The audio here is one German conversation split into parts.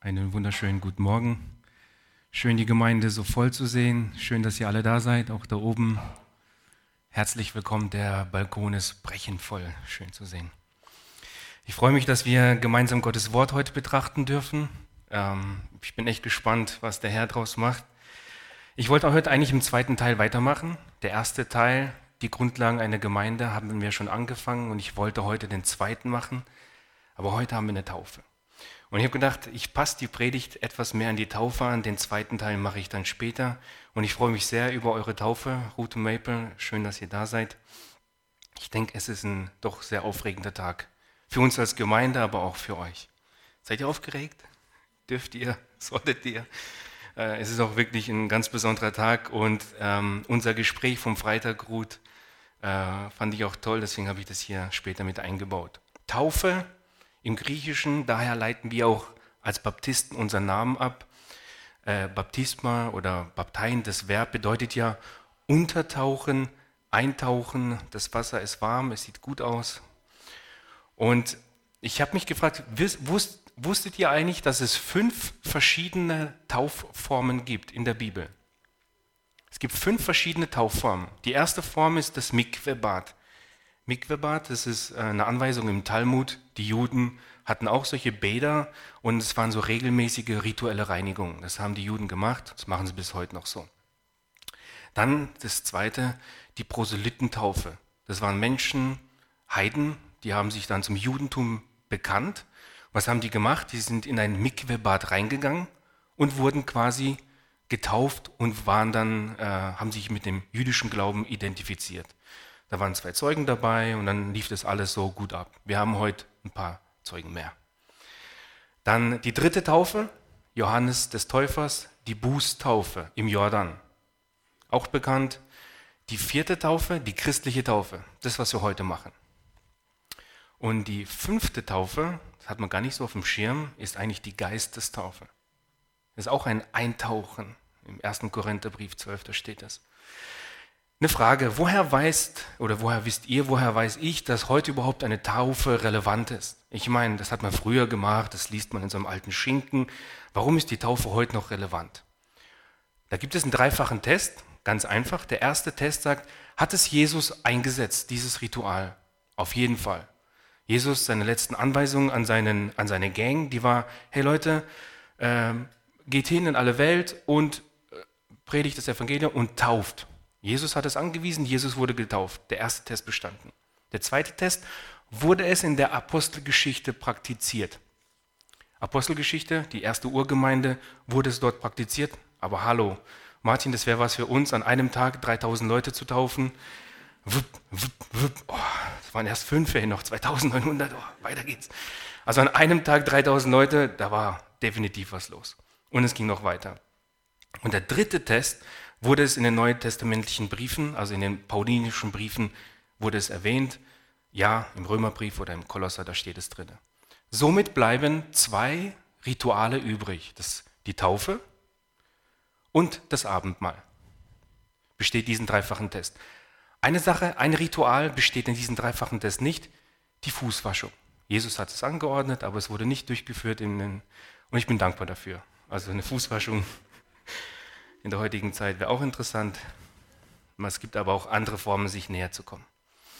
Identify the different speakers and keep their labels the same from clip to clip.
Speaker 1: Einen wunderschönen guten Morgen. Schön, die Gemeinde so voll zu sehen. Schön, dass ihr alle da seid, auch da oben. Herzlich willkommen, der Balkon ist brechend voll. Schön zu sehen. Ich freue mich, dass wir gemeinsam Gottes Wort heute betrachten dürfen. Ich bin echt gespannt, was der Herr draus macht. Ich wollte heute eigentlich im zweiten Teil weitermachen. Der erste Teil, die Grundlagen einer Gemeinde, haben wir schon angefangen und ich wollte heute den zweiten machen. Aber heute haben wir eine Taufe. Und ich habe gedacht, ich passe die Predigt etwas mehr an die Taufe an. Den zweiten Teil mache ich dann später. Und ich freue mich sehr über eure Taufe, Ruth und Maple. Schön, dass ihr da seid. Ich denke, es ist ein doch sehr aufregender Tag. Für uns als Gemeinde, aber auch für euch. Seid ihr aufgeregt? Dürft ihr? Solltet ihr? Es ist auch wirklich ein ganz besonderer Tag. Und unser Gespräch vom Freitag, Ruth, fand ich auch toll. Deswegen habe ich das hier später mit eingebaut. Taufe im Griechischen, daher leiten wir auch als Baptisten unseren Namen ab. Baptisma oder Baptein, das Verb bedeutet ja untertauchen, eintauchen, das Wasser ist warm, es sieht gut aus. Und ich habe mich gefragt, wusstet ihr eigentlich, dass es 5 verschiedene Taufformen gibt in der Bibel? Es gibt 5 verschiedene Taufformen. Die erste Form ist das Mikvebad. Mikvebad, das ist eine Anweisung im Talmud. Die Juden hatten auch solche Bäder und es waren so regelmäßige rituelle Reinigungen. Das haben die Juden gemacht, das machen sie bis heute noch so. Dann das zweite, die Proselytentaufe. Das waren Menschen, Heiden, die haben sich dann zum Judentum bekannt. Was haben die gemacht? Die sind in ein Mikvebad reingegangen und wurden quasi getauft und haben sich mit dem jüdischen Glauben identifiziert. Da waren 2 Zeugen dabei und dann lief das alles so gut ab. Wir haben heute ein paar Zeugen mehr. Dann die dritte Taufe, Johannes des Täufers, die Bußtaufe im Jordan. Auch bekannt. Die 4. Taufe, die christliche Taufe. Das, was wir heute machen. Und die 5. Taufe, das hat man gar nicht so auf dem Schirm, ist eigentlich die Geistestaufe. Das ist auch ein Eintauchen. Im 1. Korintherbrief 12, da steht das. Eine Frage, woher wisst ihr, woher weiß ich, dass heute überhaupt eine Taufe relevant ist? Ich meine, das hat man früher gemacht, das liest man in so einem alten Schinken. Warum ist die Taufe heute noch relevant? Da gibt es einen 3-fachen Test, ganz einfach. Der erste Test sagt, hat es Jesus eingesetzt, dieses Ritual? Auf jeden Fall. Jesus, seine letzten Anweisungen an seine Gang, die war, hey Leute, geht hin in alle Welt und predigt das Evangelium und tauft. Jesus hat es angewiesen, Jesus wurde getauft. Der erste Test bestanden. Der zweite Test, wurde es in der Apostelgeschichte praktiziert. Apostelgeschichte, die erste Urgemeinde, wurde es dort praktiziert. Aber hallo, Martin, das wäre was für uns, an einem Tag 3000 Leute zu taufen. Wupp, wupp, wupp. Oh, das waren erst 5, noch 2900, weiter geht's. Also an einem Tag 3000 Leute, da war definitiv was los. Und es ging noch weiter. Und der dritte Test, wurde es in den neutestamentlichen Briefen, also in den paulinischen Briefen, wurde es erwähnt. Ja, im Römerbrief oder im Kolosser, da steht es drin. Somit bleiben 2 Rituale übrig. Die Taufe und das Abendmahl. Besteht diesen 3-fachen Test. Eine Sache, ein Ritual besteht in diesem 3-fachen Test nicht, die Fußwaschung. Jesus hat es angeordnet, aber es wurde nicht durchgeführt. Und ich bin dankbar dafür. Also eine Fußwaschung in der heutigen Zeit wäre auch interessant. Es gibt aber auch andere Formen, sich näher zu kommen.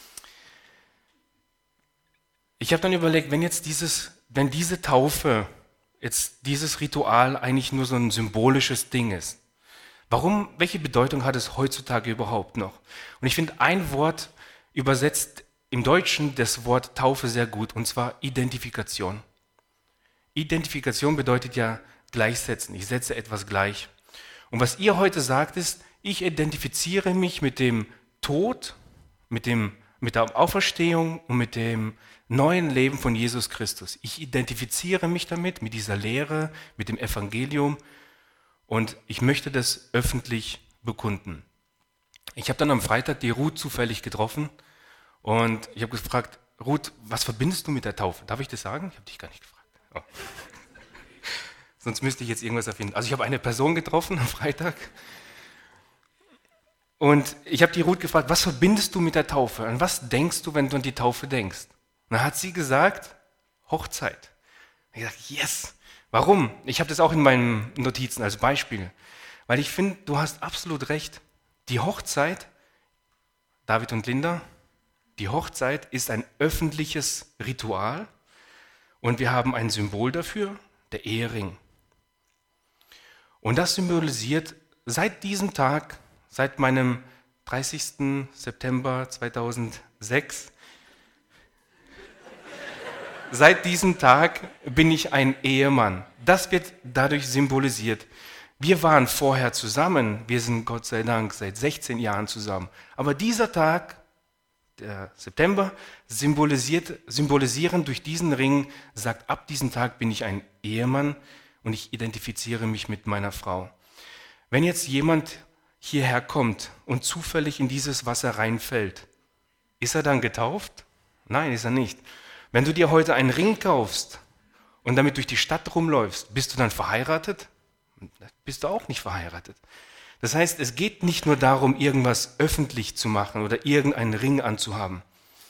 Speaker 1: Ich habe dann überlegt, wenn diese Taufe, jetzt dieses Ritual eigentlich nur so ein symbolisches Ding ist, welche Bedeutung hat es heutzutage überhaupt noch? Und ich finde, ein Wort übersetzt im Deutschen das Wort Taufe sehr gut, und zwar Identifikation. Identifikation bedeutet ja gleichsetzen. Ich setze etwas gleich. Und was ihr heute sagt, ist, ich identifiziere mich mit dem Tod, mit der Auferstehung und mit dem neuen Leben von Jesus Christus. Ich identifiziere mich damit, mit dieser Lehre, mit dem Evangelium und ich möchte das öffentlich bekunden. Ich habe dann am Freitag die Ruth zufällig getroffen und ich habe gefragt, Ruth, was verbindest du mit der Taufe? Darf ich das sagen? Ich habe dich gar nicht gefragt. Oh. Sonst müsste ich jetzt irgendwas erfinden. Also ich habe eine Person getroffen am Freitag und ich habe die Ruth gefragt, was verbindest du mit der Taufe? An was denkst du, wenn du an die Taufe denkst? Und dann hat sie gesagt, Hochzeit. Ich habe gesagt, yes, Warum? Ich habe das auch in meinen Notizen als Beispiel. Weil ich finde, du hast absolut recht. Die Hochzeit, David und Linda, die Hochzeit ist ein öffentliches Ritual und wir haben ein Symbol dafür, der Ehering. Und das symbolisiert seit diesem Tag, seit meinem 30. September 2006, seit diesem Tag bin ich ein Ehemann. Das wird dadurch symbolisiert. Wir waren vorher zusammen, wir sind Gott sei Dank seit 16 Jahren zusammen. Aber dieser Tag, der September, symbolisieren durch diesen Ring, sagt, ab diesem Tag bin ich ein Ehemann und ich identifiziere mich mit meiner Frau. Wenn jetzt jemand hierher kommt und zufällig in dieses Wasser reinfällt, ist er dann getauft? Nein, ist er nicht. Wenn du dir heute einen Ring kaufst und damit durch die Stadt rumläufst, bist du dann verheiratet? Bist du auch nicht verheiratet. Das heißt, es geht nicht nur darum, irgendwas öffentlich zu machen oder irgendeinen Ring anzuhaben.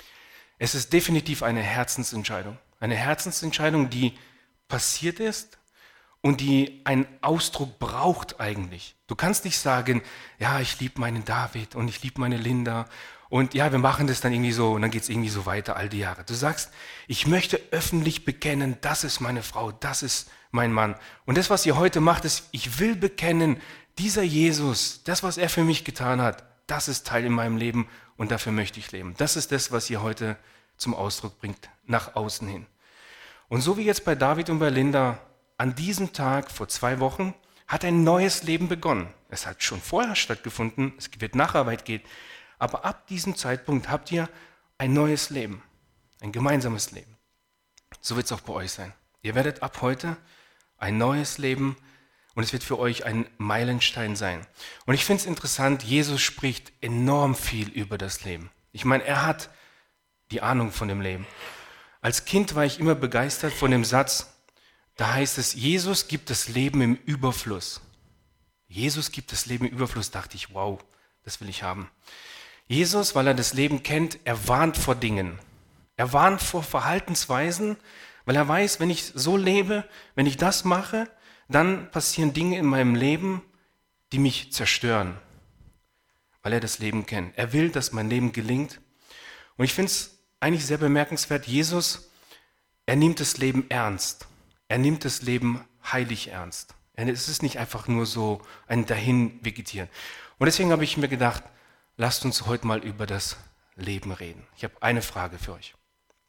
Speaker 1: Es ist definitiv eine Herzensentscheidung. Eine Herzensentscheidung, die passiert ist und die einen Ausdruck braucht eigentlich. Du kannst nicht sagen, ja, ich liebe meinen David und ich liebe meine Linda und ja, wir machen das dann irgendwie so und dann geht es irgendwie so weiter all die Jahre. Du sagst, ich möchte öffentlich bekennen, das ist meine Frau, das ist mein Mann. Und das, was ihr heute macht, ist, ich will bekennen, dieser Jesus, das, was er für mich getan hat, das ist Teil in meinem Leben und dafür möchte ich leben. Das ist das, was ihr heute zum Ausdruck bringt, nach außen hin. Und so wie jetzt bei David und bei Linda, an diesem Tag vor 2 Wochen hat ein neues Leben begonnen. Es hat schon vorher stattgefunden, es wird Nacharbeit gehen, aber ab diesem Zeitpunkt habt ihr ein neues Leben, ein gemeinsames Leben. So wird es auch bei euch sein. Ihr werdet ab heute ein neues Leben und es wird für euch ein Meilenstein sein. Und ich finde es interessant, Jesus spricht enorm viel über das Leben. Ich meine, er hat die Ahnung von dem Leben. Als Kind war ich immer begeistert von dem Satz, da heißt es, Jesus gibt das Leben im Überfluss. Jesus gibt das Leben im Überfluss, dachte ich, wow, das will ich haben. Jesus, weil er das Leben kennt, er warnt vor Dingen. Er warnt vor Verhaltensweisen, weil er weiß, wenn ich so lebe, wenn ich das mache, dann passieren Dinge in meinem Leben, die mich zerstören, weil er das Leben kennt. Er will, dass mein Leben gelingt. Und ich finde es eigentlich sehr bemerkenswert, Jesus, er nimmt das Leben ernst. Er nimmt das Leben heilig ernst. Es ist nicht einfach nur so ein Dahinvegetieren. Und deswegen habe ich mir gedacht, lasst uns heute mal über das Leben reden. Ich habe eine Frage für euch.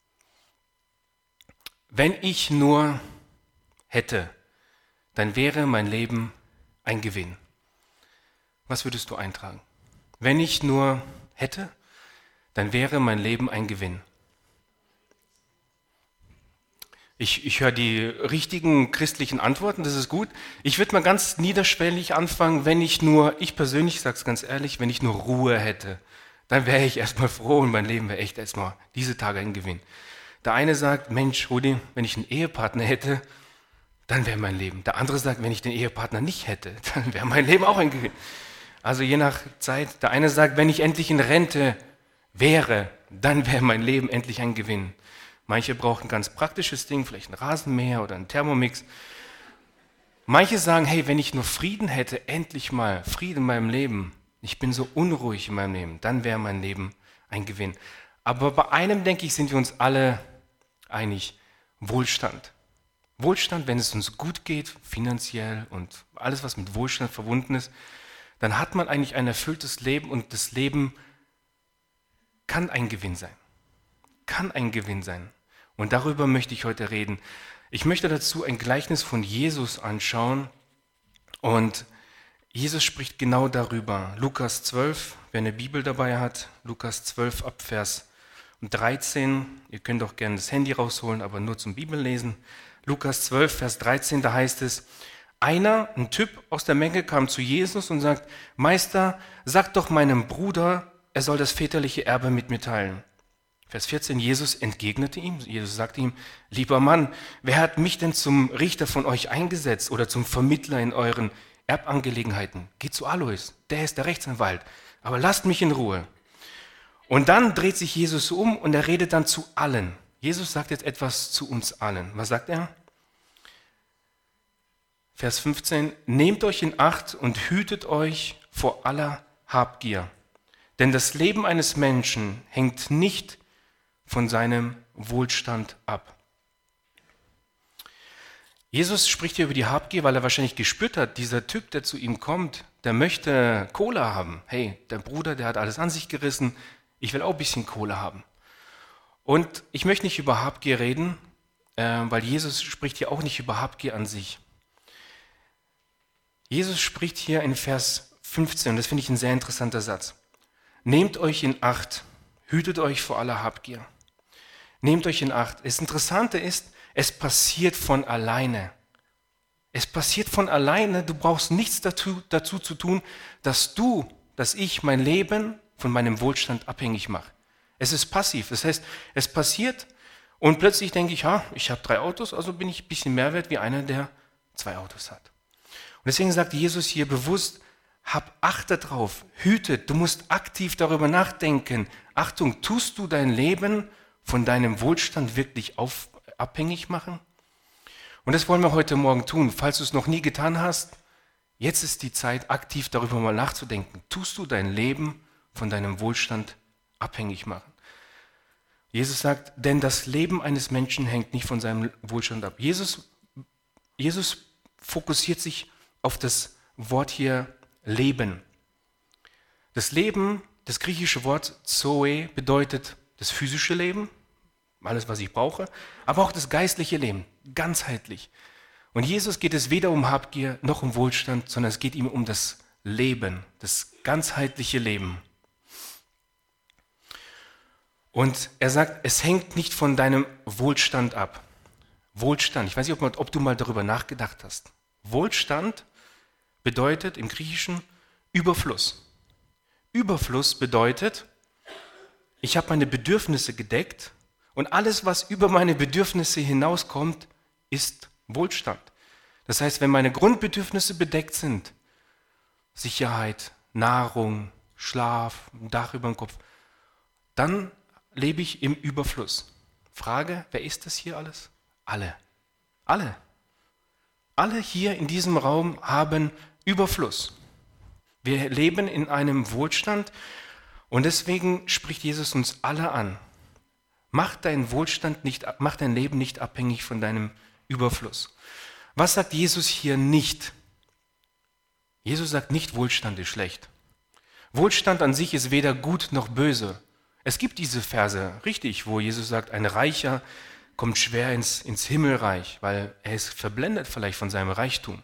Speaker 1: Wenn ich nur hätte, dann wäre mein Leben ein Gewinn. Was würdest du eintragen? Wenn ich nur hätte, dann wäre mein Leben ein Gewinn. Ich höre die richtigen christlichen Antworten, das ist gut. Ich würde mal ganz niederschwellig anfangen, ich persönlich sage es ganz ehrlich, wenn ich nur Ruhe hätte, dann wäre ich erstmal froh und mein Leben wäre echt erstmal diese Tage ein Gewinn. Der eine sagt, Mensch, Rudi, wenn ich einen Ehepartner hätte, dann wäre mein Leben. Der andere sagt, wenn ich den Ehepartner nicht hätte, dann wäre mein Leben auch ein Gewinn. Also je nach Zeit. Der eine sagt, wenn ich endlich in Rente wäre, dann wäre mein Leben endlich ein Gewinn. Manche brauchen ein ganz praktisches Ding, vielleicht ein Rasenmäher oder einen Thermomix. Manche sagen, hey, wenn ich nur Frieden hätte, endlich mal Frieden in meinem Leben, ich bin so unruhig in meinem Leben, dann wäre mein Leben ein Gewinn. Aber bei einem, denke ich, sind wir uns alle einig, Wohlstand. Wohlstand, wenn es uns gut geht, finanziell und alles, was mit Wohlstand verbunden ist, dann hat man eigentlich ein erfülltes Leben und das Leben kann ein Gewinn sein. Kann ein Gewinn sein. Und darüber möchte ich heute reden. Ich möchte dazu ein Gleichnis von Jesus anschauen und Jesus spricht genau darüber. Lukas 12, wer eine Bibel dabei hat, Lukas 12 ab Vers 13. Ihr könnt auch gerne das Handy rausholen, aber nur zum Bibellesen. Lukas 12, Vers 13, da heißt es, ein Typ aus der Menge kam zu Jesus und sagt, Meister, sag doch meinem Bruder, er soll das väterliche Erbe mit mir teilen. Vers 14, Jesus entgegnete ihm, Jesus sagte ihm, lieber Mann, wer hat mich denn zum Richter von euch eingesetzt oder zum Vermittler in euren Erbangelegenheiten? Geht zu Alois, der ist der Rechtsanwalt, aber lasst mich in Ruhe. Und dann dreht sich Jesus um und er redet dann zu allen. Jesus sagt jetzt etwas zu uns allen. Was sagt er? Vers 15, nehmt euch in Acht und hütet euch vor aller Habgier. Denn das Leben eines Menschen hängt nicht von seinem Wohlstand ab. Jesus spricht hier über die Habgier, weil er wahrscheinlich gespürt hat, dieser Typ, der zu ihm kommt, der möchte Kohle haben. Hey, der Bruder, der hat alles an sich gerissen, ich will auch ein bisschen Kohle haben. Und ich möchte nicht über Habgier reden, weil Jesus spricht hier auch nicht über Habgier an sich. Jesus spricht hier in Vers 15, und das finde ich ein sehr interessanter Satz. Nehmt euch in Acht, hütet euch vor aller Habgier. Nehmt euch in Acht. Das Interessante ist, es passiert von alleine. Es passiert von alleine, du brauchst nichts dazu zu tun, dass ich mein Leben von meinem Wohlstand abhängig mache. Es ist passiv, das heißt, es passiert und plötzlich denke ich, ich habe 3 Autos, also bin ich ein bisschen mehr wert wie einer, der 2 Autos hat. Und deswegen sagt Jesus hier bewusst, hab Acht darauf, hütet, du musst aktiv darüber nachdenken. Achtung, tust du dein Leben von deinem Wohlstand wirklich abhängig machen? Und das wollen wir heute Morgen tun. Falls du es noch nie getan hast, jetzt ist die Zeit, aktiv darüber mal nachzudenken. Tust du dein Leben von deinem Wohlstand abhängig machen? Jesus sagt, denn das Leben eines Menschen hängt nicht von seinem Wohlstand ab. Jesus fokussiert sich auf das Wort hier Leben. Das Leben, das griechische Wort Zoe, bedeutet das physische Leben, alles, was ich brauche, aber auch das geistliche Leben, ganzheitlich. Und Jesus geht es weder um Habgier noch um Wohlstand, sondern es geht ihm um das Leben, das ganzheitliche Leben. Und er sagt, es hängt nicht von deinem Wohlstand ab. Wohlstand, ich weiß nicht, ob du mal darüber nachgedacht hast. Wohlstand bedeutet im Griechischen Überfluss. Überfluss bedeutet, ich habe meine Bedürfnisse gedeckt und alles, was über meine Bedürfnisse hinauskommt, ist Wohlstand. Das heißt, wenn meine Grundbedürfnisse bedeckt sind, Sicherheit, Nahrung, Schlaf, ein Dach über dem Kopf, dann lebe ich im Überfluss. Frage, wer ist das hier alles? Alle. Alle. Alle hier in diesem Raum haben Überfluss. Wir leben in einem Wohlstand und deswegen spricht Jesus uns alle an. Mach dein Leben nicht abhängig von deinem Überfluss. Was sagt Jesus hier nicht? Jesus sagt nicht, Wohlstand ist schlecht. Wohlstand an sich ist weder gut noch böse. Es gibt diese Verse, richtig, wo Jesus sagt, ein Reicher kommt schwer ins Himmelreich, weil er ist verblendet vielleicht von seinem Reichtum.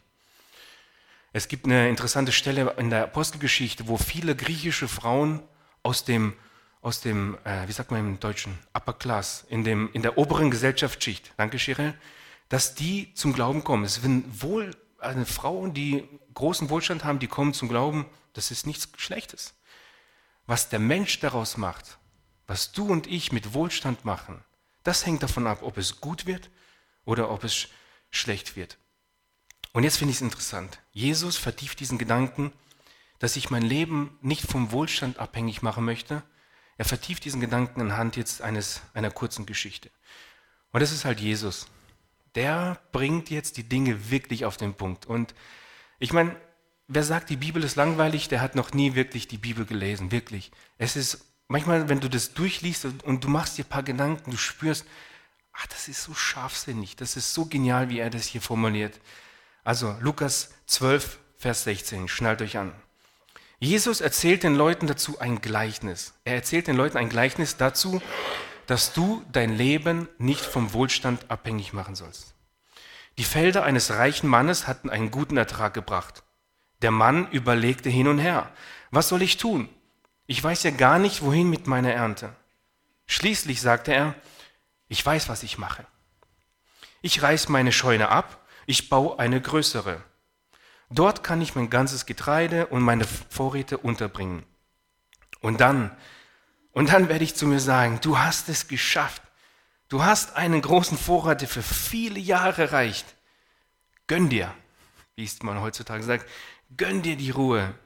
Speaker 1: Es gibt eine interessante Stelle in der Apostelgeschichte, wo viele griechische Frauen aus dem wie sagt man im Deutschen, Upper Class, in der oberen Gesellschaftsschicht, danke Cheryl, dass die zum Glauben kommen. Es sind Frauen, die großen Wohlstand haben, die kommen zum Glauben, das ist nichts Schlechtes. Was der Mensch daraus macht, was du und ich mit Wohlstand machen, das hängt davon ab, ob es gut wird oder ob es schlecht wird. Und jetzt finde ich es interessant. Jesus vertieft diesen Gedanken, dass ich mein Leben nicht vom Wohlstand abhängig machen möchte. Er vertieft diesen Gedanken anhand jetzt einer kurzen Geschichte. Und das ist halt Jesus. Der bringt jetzt die Dinge wirklich auf den Punkt. Und ich meine, wer sagt, die Bibel ist langweilig, der hat noch nie wirklich die Bibel gelesen, wirklich. Es ist manchmal, wenn du das durchliest und du machst dir ein paar Gedanken, du spürst, das ist so scharfsinnig, das ist so genial, wie er das hier formuliert. Also Lukas 12, Vers 16, schnallt euch an. Jesus erzählt den Leuten dazu ein Gleichnis. Er erzählt den Leuten ein Gleichnis dazu, dass du dein Leben nicht vom Wohlstand abhängig machen sollst. Die Felder eines reichen Mannes hatten einen guten Ertrag gebracht. Der Mann überlegte hin und her. Was soll ich tun? Ich weiß ja gar nicht, wohin mit meiner Ernte. Schließlich sagte er, ich weiß, was ich mache. Ich reiß meine Scheune ab, ich baue eine größere. Dort kann ich mein ganzes Getreide und meine Vorräte unterbringen. Und dann werde ich zu mir sagen, du hast es geschafft. Du hast einen großen Vorrat, der für viele Jahre reicht. Gönn dir, wie es man heutzutage sagt, gönn dir die Ruhe.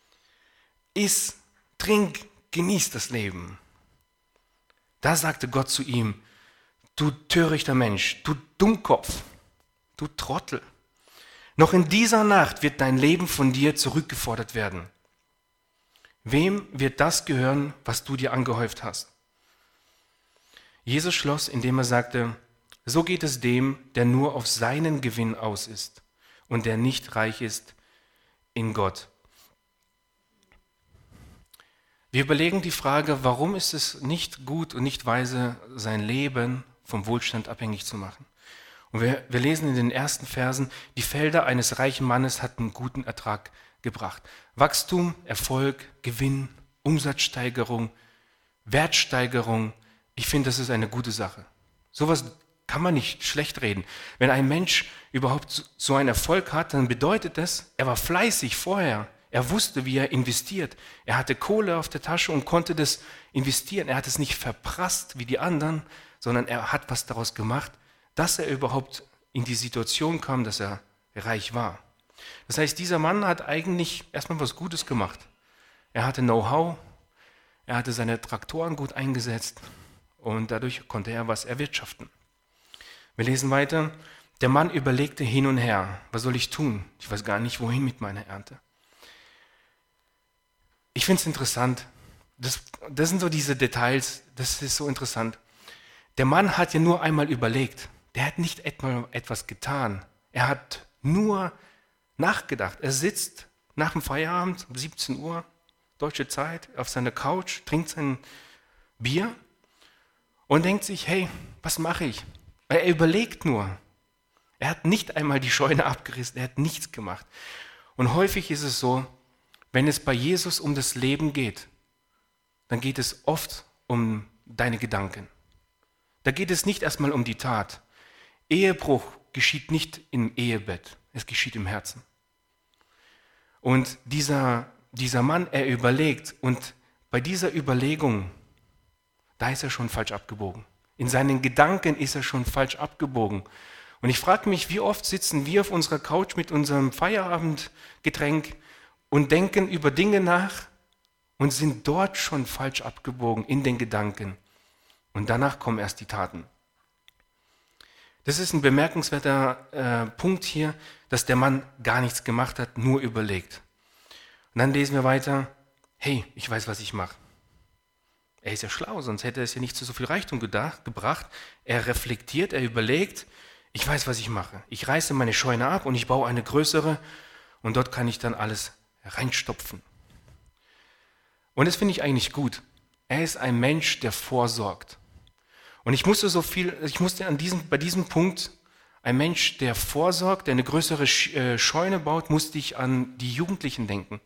Speaker 1: Iss, trink, genieß das Leben. Da sagte Gott zu ihm, du törichter Mensch, du Dummkopf, du Trottel. Noch in dieser Nacht wird dein Leben von dir zurückgefordert werden. Wem wird das gehören, was du dir angehäuft hast? Jesus schloss, indem er sagte, so geht es dem, der nur auf seinen Gewinn aus ist und der nicht reich ist in Gott. Wir überlegen die Frage, warum ist es nicht gut und nicht weise, sein Leben vom Wohlstand abhängig zu machen? Und wir lesen in den ersten Versen, die Felder eines reichen Mannes hatten guten Ertrag gebracht. Wachstum, Erfolg, Gewinn, Umsatzsteigerung, Wertsteigerung. Ich finde, das ist eine gute Sache. Sowas kann man nicht schlecht reden. Wenn ein Mensch überhaupt so einen Erfolg hat, dann bedeutet das, er war fleißig vorher. Er wusste, wie er investiert. Er hatte Kohle auf der Tasche und konnte das investieren. Er hat es nicht verprasst wie die anderen, sondern er hat was daraus gemacht, dass er überhaupt in die Situation kam, dass er reich war. Das heißt, dieser Mann hat eigentlich erstmal was Gutes gemacht. Er hatte Know-how, er hatte seine Traktoren gut eingesetzt und dadurch konnte er was erwirtschaften. Wir lesen weiter. Der Mann überlegte hin und her, was soll ich tun? Ich weiß gar nicht, wohin mit meiner Ernte. Ich finde es interessant. Das sind so diese Details, das ist so interessant. Der Mann hat ja nur einmal überlegt. Der hat nicht etwas getan. Er hat nur nachgedacht. Er sitzt nach dem Feierabend um 17 Uhr, deutsche Zeit, auf seiner Couch, trinkt sein Bier und denkt sich, hey, was mache ich? Er überlegt nur. Er hat nicht einmal die Scheune abgerissen, er hat nichts gemacht. Und häufig ist es so, wenn es bei Jesus um das Leben geht, dann geht es oft um deine Gedanken. Da geht es nicht erstmal um die Tat. Ehebruch geschieht nicht im Ehebett, es geschieht im Herzen. Und dieser Mann, er überlegt und bei dieser Überlegung, da ist er schon falsch abgebogen. In seinen Gedanken ist er schon falsch abgebogen. Und ich frage mich, wie oft sitzen wir auf unserer Couch mit unserem Feierabendgetränk und denken über Dinge nach und sind dort schon falsch abgebogen in den Gedanken. Und danach kommen erst die Taten. Das ist ein bemerkenswerter Punkt hier, dass der Mann gar nichts gemacht hat, nur überlegt. Und dann lesen wir weiter, hey, ich weiß, was ich mache. Er ist ja schlau, sonst hätte er es ja nicht zu so viel Reichtum gebracht. Er reflektiert, er überlegt, ich weiß, was ich mache. Ich reiße meine Scheune ab und ich baue eine größere und dort kann ich dann alles reinstopfen. Und das finde ich eigentlich gut. Er ist ein Mensch, der vorsorgt. Und ich musste bei diesem Punkt, ein Mensch, der vorsorgt, der eine größere Scheune baut, musste ich an die Jugendlichen denken.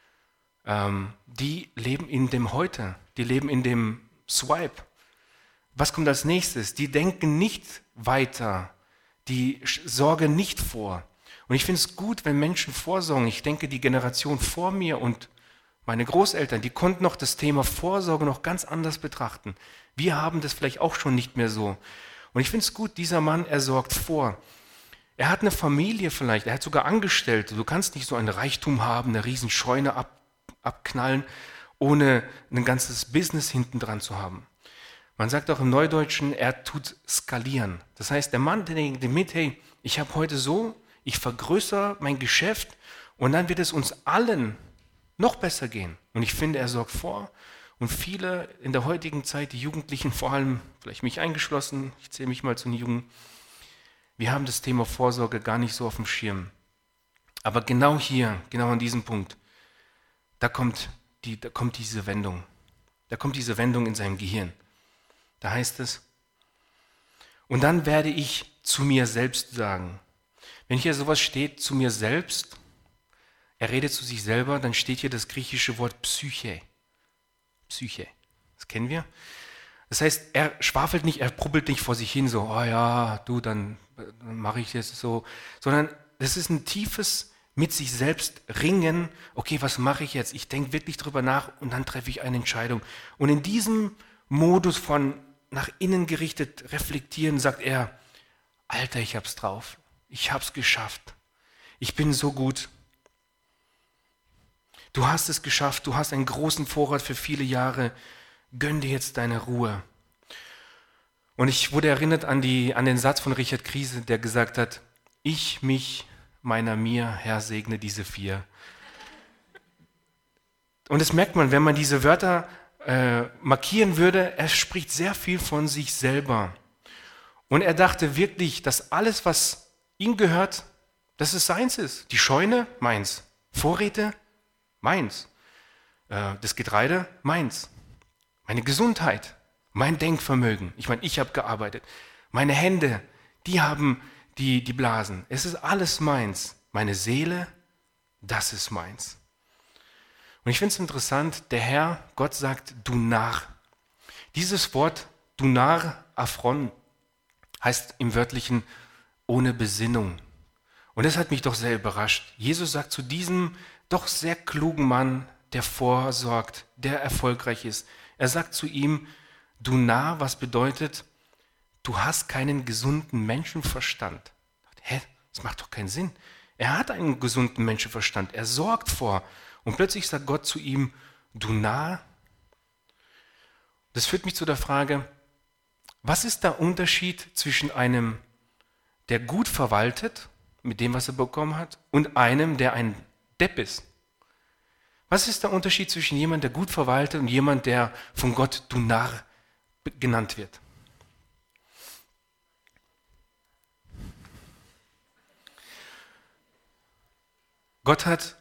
Speaker 1: Die leben in dem Heute, die leben in dem Swipe. Was kommt als nächstes? Die denken nicht weiter, die sorgen nicht vor. Und ich finde es gut, wenn Menschen vorsorgen. Ich denke, die Generation vor mir und meine Großeltern, die konnten noch das Thema Vorsorge noch ganz anders betrachten. Wir haben das vielleicht auch schon nicht mehr so. Und ich finde es gut, dieser Mann, er sorgt vor. Er hat eine Familie vielleicht, er hat sogar Angestellte. Du kannst nicht so ein Reichtum haben, eine riesen Scheune abknallen, ohne ein ganzes Business hinten dran zu haben. Man sagt auch im Neudeutschen, er tut skalieren. Das heißt, der Mann, der denkt mit, hey, ich habe heute so, ich vergrößere mein Geschäft und dann wird es uns allen noch besser gehen. Und ich finde, er sorgt vor. Und viele in der heutigen Zeit, die Jugendlichen, vor allem vielleicht mich eingeschlossen, ich zähle mich mal zu den Jungen, wir haben das Thema Vorsorge gar nicht so auf dem Schirm. Aber genau hier, genau an diesem Punkt, da kommt diese Wendung. Da kommt diese Wendung in seinem Gehirn. Da heißt es, und dann werde ich zu mir selbst sagen. Wenn hier sowas steht, zu mir selbst, er redet zu sich selber, dann steht hier das griechische Wort Psyche. Psyche, das kennen wir. Das heißt, er schwafelt nicht, er brubbelt nicht vor sich hin, so, oh ja, du, dann mache ich das so, sondern das ist ein tiefes mit sich selbst ringen, okay, was mache ich jetzt? Ich denke wirklich drüber nach und dann treffe ich eine Entscheidung. Und in diesem Modus von nach innen gerichtet reflektieren, sagt er, Alter, ich hab's drauf, ich hab's geschafft, ich bin so gut. Du hast es geschafft, du hast einen großen Vorrat für viele Jahre, gönn dir jetzt deine Ruhe. Und ich wurde erinnert an den Satz von Richard Krise, der gesagt hat, ich, mich, meiner mir, Herr, segne diese 4. Und das merkt man, wenn man diese Wörter markieren würde, er spricht sehr viel von sich selber. Und er dachte wirklich, dass alles, was ihm gehört, dass es seins ist. Die Scheune, meins. Vorräte, meins. Das Getreide, meins. Meine Gesundheit, mein Denkvermögen. Ich meine, ich habe gearbeitet. Meine Hände, die haben die Blasen. Es ist alles meins. Meine Seele, das ist meins. Und ich finde es interessant, der Herr, Gott sagt, du Narr. Dieses Wort, du Narr, Aphron, heißt im Wörtlichen ohne Besinnung. Und das hat mich doch sehr überrascht. Jesus sagt zu diesem doch sehr klugen Mann, der vorsorgt, der erfolgreich ist. Er sagt zu ihm, du Narr, was bedeutet, du hast keinen gesunden Menschenverstand. Hä, das macht doch keinen Sinn. Er hat einen gesunden Menschenverstand, er sorgt vor. Und plötzlich sagt Gott zu ihm, du Narr. Das führt mich zu der Frage, was ist der Unterschied zwischen einem, der gut verwaltet, mit dem, was er bekommen hat, und einem, der ein Depp ist? Was ist der Unterschied zwischen jemandem, der gut verwaltet, und jemand, der von Gott du Narr genannt wird? Gott hat,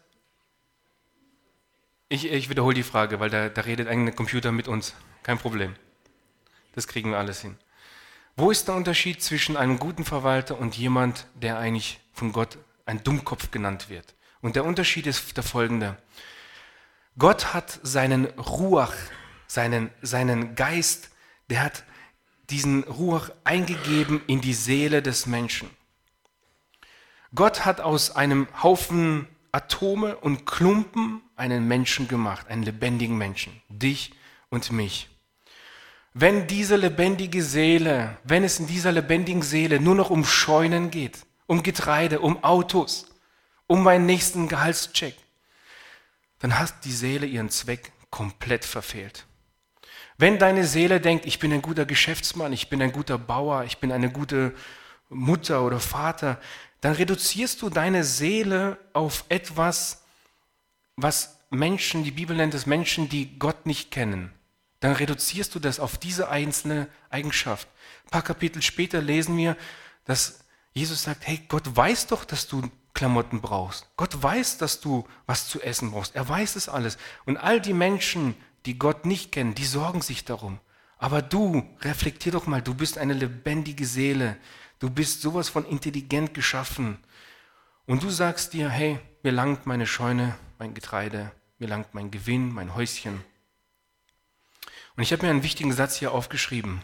Speaker 1: ich wiederhole die Frage, weil da redet ein Computer mit uns, kein Problem. Das kriegen wir alles hin. Wo ist der Unterschied zwischen einem guten Verwalter und jemand, der eigentlich von Gott ein Dummkopf genannt wird? Und der Unterschied ist der folgende. Gott hat seinen Ruach, seinen Geist, der hat diesen Ruach eingegeben in die Seele des Menschen. Gott hat aus einem Haufen Atome und Klumpen einen Menschen gemacht, einen lebendigen Menschen, dich und mich. Wenn diese lebendige Seele, wenn es in dieser lebendigen Seele nur noch um Scheunen geht, um Getreide, um Autos, um meinen nächsten Gehaltscheck, dann hat die Seele ihren Zweck komplett verfehlt. Wenn deine Seele denkt, ich bin ein guter Geschäftsmann, ich bin ein guter Bauer, ich bin eine gute Mutter oder Vater, dann reduzierst du deine Seele auf etwas, was Menschen, die Bibel nennt es Menschen, die Gott nicht kennen. Dann reduzierst du das auf diese einzelne Eigenschaft. Ein paar Kapitel später lesen wir, dass Jesus sagt, hey, Gott weiß doch, dass du Klamotten brauchst. Gott weiß, dass du was zu essen brauchst. Er weiß es alles. Und all die Menschen, die Gott nicht kennen, die sorgen sich darum. Aber du, reflektier doch mal, du bist eine lebendige Seele. Du bist sowas von intelligent geschaffen. Und du sagst dir, hey, mir langt meine Scheune, mein Getreide, mir langt mein Gewinn, mein Häuschen. Und ich habe mir einen wichtigen Satz hier aufgeschrieben.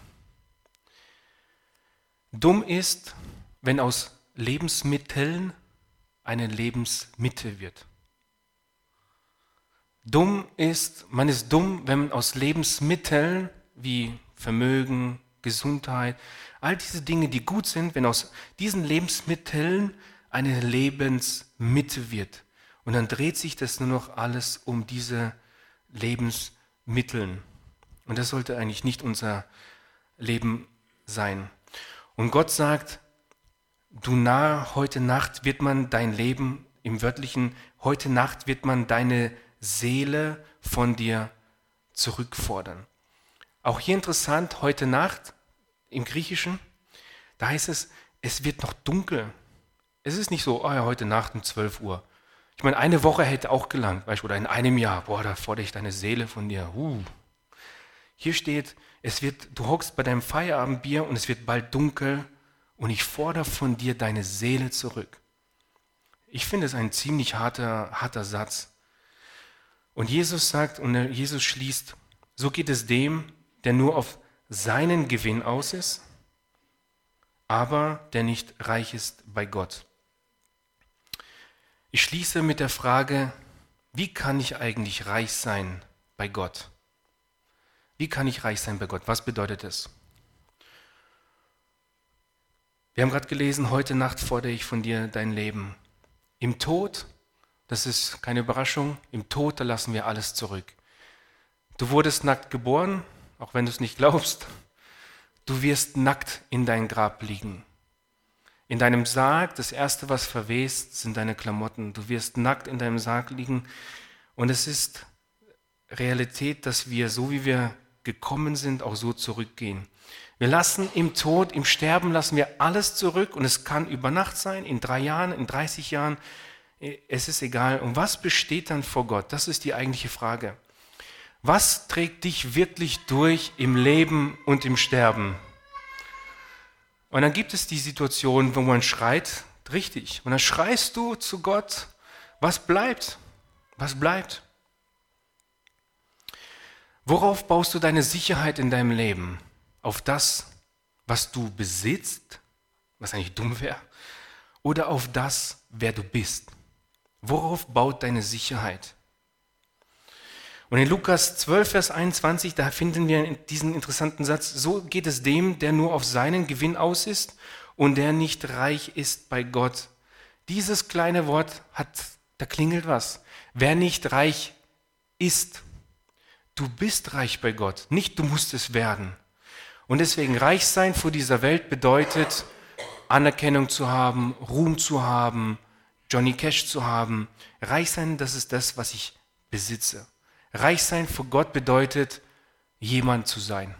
Speaker 1: Dumm ist, wenn aus Lebensmitteln eine Lebensmitte wird. Man ist dumm, wenn aus Lebensmitteln wie Vermögen, Gesundheit, all diese Dinge, die gut sind, wenn aus diesen Lebensmitteln eine Lebensmitte wird. Und dann dreht sich das nur noch alles um diese Lebensmitteln. Und das sollte eigentlich nicht unser Leben sein. Und Gott sagt, du Narr, heute Nacht wird man dein Leben, im Wörtlichen, heute Nacht wird man deine Seele von dir zurückfordern. Auch hier interessant, heute Nacht im Griechischen, da heißt es, es wird noch dunkel. Es ist nicht so, oh ja, heute Nacht um 12 Uhr. Ich meine, eine Woche hätte auch gelangt, weißt du, oder in einem Jahr, boah, da fordere ich deine Seele von dir. Hier steht, du hockst bei deinem Feierabendbier und es wird bald dunkel und ich fordere von dir deine Seele zurück. Ich finde es ein ziemlich harter Satz. Und Jesus sagt, und Jesus schließt, so geht es dem, der nur auf seinen Gewinn aus ist, aber der nicht reich ist bei Gott. Ich schließe mit der Frage, wie kann ich eigentlich reich sein bei Gott? Wie kann ich reich sein bei Gott? Was bedeutet das? Wir haben gerade gelesen, heute Nacht fordere ich von dir dein Leben. Im Tod, das ist keine Überraschung, im Tod, da lassen wir alles zurück. Du wurdest nackt geboren, auch wenn du es nicht glaubst. Du wirst nackt in dein Grab liegen. In deinem Sarg, das Erste, was verwest, sind deine Klamotten. Du wirst nackt in deinem Sarg liegen. Und es ist Realität, dass wir, so wie wir gekommen sind, auch so zurückgehen. Wir lassen im Tod, im Sterben lassen wir alles zurück. Und es kann über Nacht sein, in 3 Jahren, in 30 Jahren. Es ist egal. Und was besteht dann vor Gott? Das ist die eigentliche Frage. Was trägt dich wirklich durch im Leben und im Sterben? Und dann gibt es die Situation, wo man schreit, richtig. Und dann schreist du zu Gott, was bleibt? Was bleibt? Worauf baust du deine Sicherheit in deinem Leben? Auf das, was du besitzt, was eigentlich dumm wäre? Oder auf das, wer du bist? Worauf baut deine Sicherheit? Und in Lukas 12, Vers 21, da finden wir diesen interessanten Satz, so geht es dem, der nur auf seinen Gewinn aus ist und der nicht reich ist bei Gott. Dieses kleine Wort da klingelt was. Wer nicht reich ist, du bist reich bei Gott, nicht du musst es werden. Und deswegen reich sein vor dieser Welt bedeutet, Anerkennung zu haben, Ruhm zu haben, Johnny Cash zu haben. Reich sein, das ist das, was ich besitze. Reich sein vor Gott bedeutet, jemand zu sein.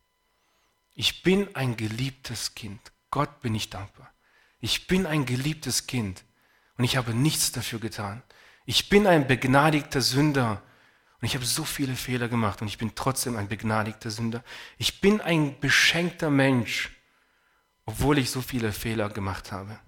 Speaker 1: Ich bin ein geliebtes Kind. Gott bin ich dankbar. Ich bin ein geliebtes Kind und ich habe nichts dafür getan. Ich bin ein begnadigter Sünder und ich habe so viele Fehler gemacht und ich bin trotzdem ein begnadigter Sünder. Ich bin ein beschenkter Mensch, obwohl ich so viele Fehler gemacht habe.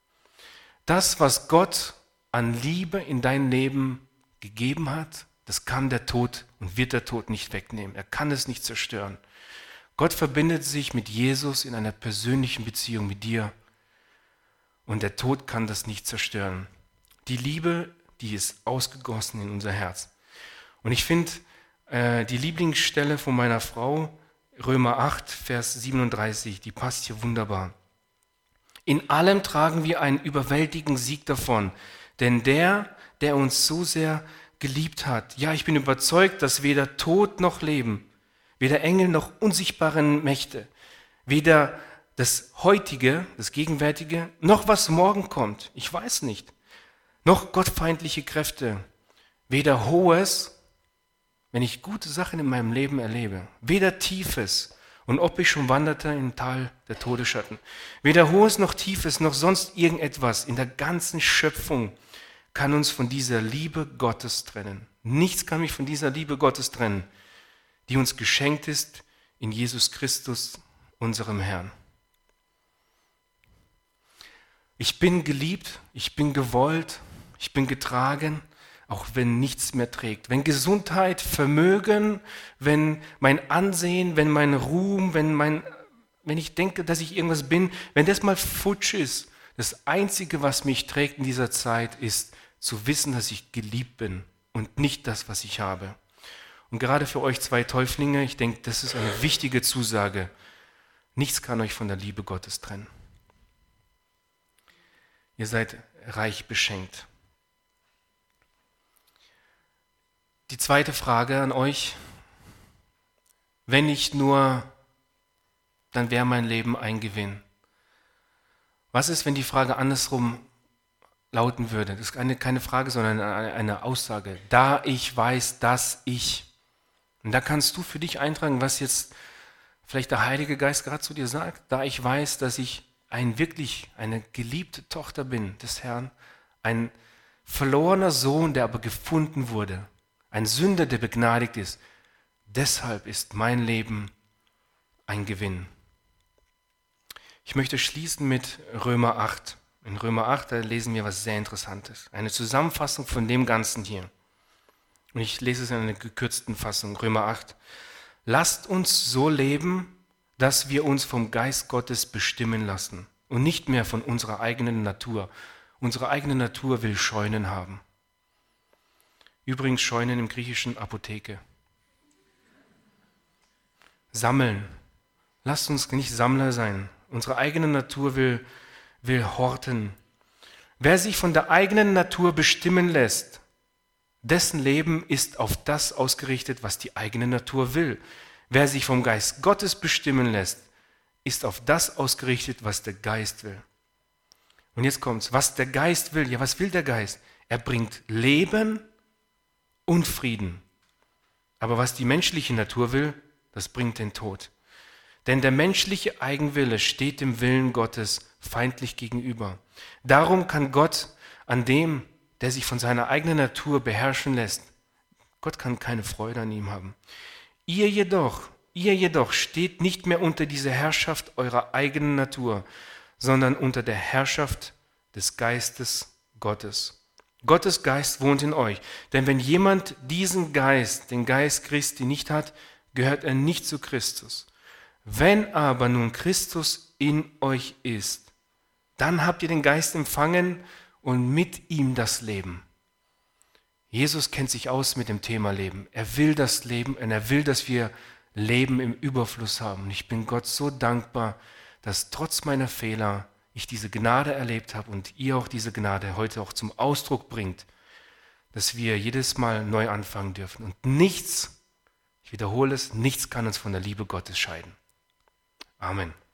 Speaker 1: Das, was Gott an Liebe in dein Leben gegeben hat, das kann der Tod und wird der Tod nicht wegnehmen. Er kann es nicht zerstören. Gott verbindet sich mit Jesus in einer persönlichen Beziehung mit dir. Und der Tod kann das nicht zerstören. Die Liebe, die ist ausgegossen in unser Herz. Und ich finde die Lieblingsstelle von meiner Frau, Römer 8, Vers 37, die passt hier wunderbar. In allem tragen wir einen überwältigenden Sieg davon. Denn der uns so sehr geliebt hat. Ja, ich bin überzeugt, dass weder Tod noch Leben, weder Engel noch unsichtbaren Mächte, weder das Heutige, das Gegenwärtige, noch was morgen kommt, ich weiß nicht, noch gottfeindliche Kräfte, weder Hohes, wenn ich gute Sachen in meinem Leben erlebe, weder Tiefes, und ob ich schon wanderte im Tal der Todesschatten, weder Hohes noch Tiefes, noch sonst irgendetwas in der ganzen Schöpfung kann uns von dieser Liebe Gottes trennen. Nichts kann mich von dieser Liebe Gottes trennen, die uns geschenkt ist in Jesus Christus, unserem Herrn. Ich bin geliebt, ich bin gewollt, ich bin getragen, auch wenn nichts mehr trägt. Wenn Gesundheit, Vermögen, wenn mein Ansehen, wenn mein Ruhm, wenn ich denke, dass ich irgendwas bin, wenn das mal futsch ist, das Einzige, was mich trägt in dieser Zeit, ist zu wissen, dass ich geliebt bin und nicht das, was ich habe. Und gerade für euch 2 Täuflinge, ich denke, das ist eine wichtige Zusage. Nichts kann euch von der Liebe Gottes trennen. Ihr seid reich beschenkt. Die zweite Frage an euch, wenn nicht nur, dann wäre mein Leben ein Gewinn. Was ist, wenn die Frage andersrum lauten würde? Das ist keine Frage, sondern eine Aussage. Da ich weiß, dass ich. Und da kannst du für dich eintragen, was jetzt vielleicht der Heilige Geist gerade zu dir sagt. Da ich weiß, dass ich eine geliebte Tochter bin des Herrn, ein verlorener Sohn, der aber gefunden wurde, ein Sünder, der begnadigt ist. Deshalb ist mein Leben ein Gewinn. Ich möchte schließen mit Römer 8. In Römer 8, da lesen wir was sehr Interessantes. Eine Zusammenfassung von dem Ganzen hier. Und ich lese es in einer gekürzten Fassung, Römer 8. Lasst uns so leben, dass wir uns vom Geist Gottes bestimmen lassen und nicht mehr von unserer eigenen Natur. Unsere eigene Natur will Scheunen haben. Übrigens Scheunen im Griechischen Apotheke. Sammeln. Lasst uns nicht Sammler sein. Unsere eigene Natur will horten. Wer sich von der eigenen Natur bestimmen lässt, dessen Leben ist auf das ausgerichtet, was die eigene Natur will. Wer sich vom Geist Gottes bestimmen lässt, ist auf das ausgerichtet, was der Geist will. Und jetzt kommt's. Was der Geist will, ja, was will der Geist? Er bringt Leben und Frieden. Aber was die menschliche Natur will, das bringt den Tod. Denn der menschliche Eigenwille steht dem Willen Gottes feindlich gegenüber. Darum kann Gott an dem, der sich von seiner eigenen Natur beherrschen lässt, Gott kann keine Freude an ihm haben. Ihr jedoch steht nicht mehr unter dieser Herrschaft eurer eigenen Natur, sondern unter der Herrschaft des Geistes Gottes. Gottes Geist wohnt in euch. Denn wenn jemand diesen Geist, den Geist Christi, nicht hat, gehört er nicht zu Christus. Wenn aber nun Christus in euch ist, dann habt ihr den Geist empfangen und mit ihm das Leben. Jesus kennt sich aus mit dem Thema Leben. Er will das Leben und er will, dass wir Leben im Überfluss haben. Und ich bin Gott so dankbar, dass trotz meiner Fehler ich diese Gnade erlebt habe und ihr auch diese Gnade heute auch zum Ausdruck bringt, dass wir jedes Mal neu anfangen dürfen. Und nichts, ich wiederhole es, nichts kann uns von der Liebe Gottes scheiden. Amen.